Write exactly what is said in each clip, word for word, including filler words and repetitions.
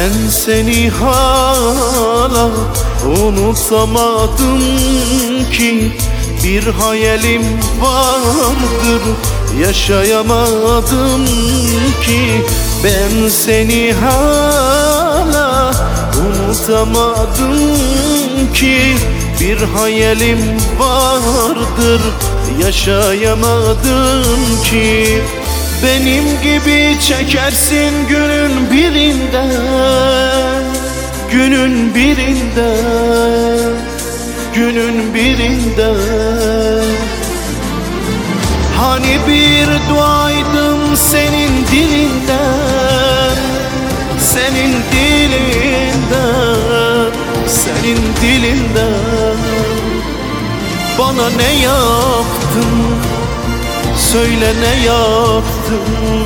Ben seni hala unutamadım ki, bir hayalim vardır yaşayamadım ki. Ben seni hala unutamadım ki, bir hayalim vardır yaşayamadım ki. Benim gibi çekersin günün birinde, günün birinde, günün birinde. Hani bir duaydım senin dilinden, senin dilinden, senin dilinden. Bana ne yaptın? Söyle ne yaptın?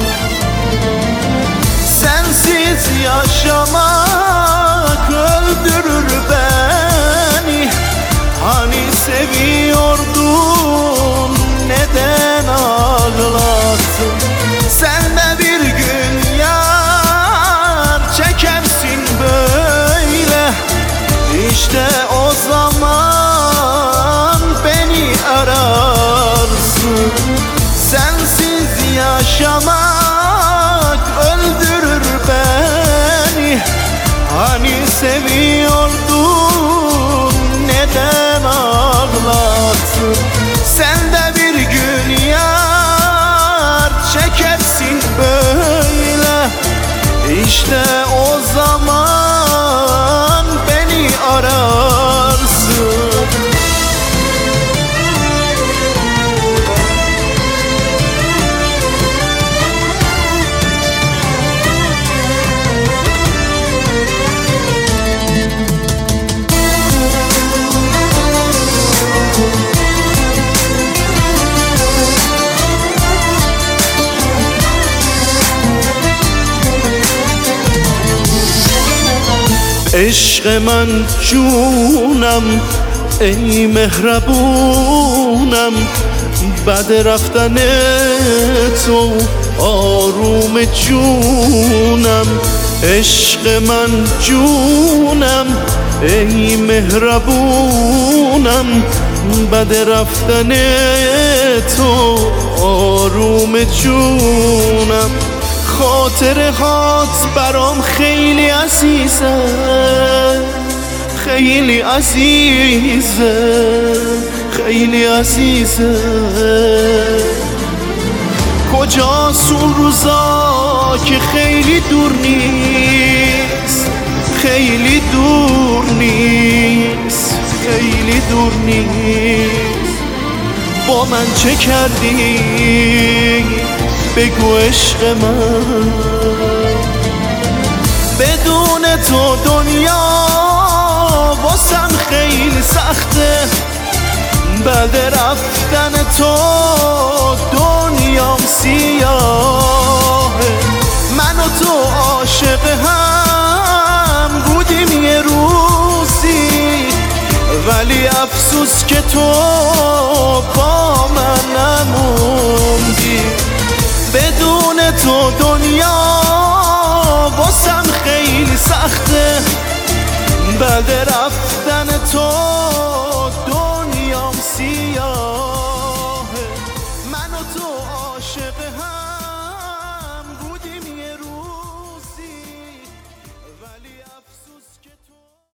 Sensiz yaşamak öldürür beni. Hani seviyordun, neden ağlattın? Sen de bir gün yar çekersin böyle. İşte o zaman beni ararsın. Sensiz yaşamak öldürür beni. Hani seviyordun, neden ağlattın? Sen de bir gün yar çekersin böyle. İşte o zaman beni ararsın. عشق من جونم ای مهربونم، بعد رفتن تو آروم جونم. عشق من جونم ای مهربونم، بعد رفتن تو آروم جونم. خاطرهات برام خیلی عزیزه، خیلی عزیزه، خیلی عزیزه. کجاست اون روزا که خیلی دور نیست، خیلی دور نیست، خیلی دور نیست. با من چه کردی؟ بگو عشق من. بدون تو دنیا واسم خیلی سخته، بعد رفتن تو دنیام سیاهه. من و تو عاشق هم بودیم یه روزی، ولی افسوس که تو با من نموندی. بدون تو دنیا واسم خیلی سخته، بعد رفتن تو دنیام سیاهه. من و تو عاشق هم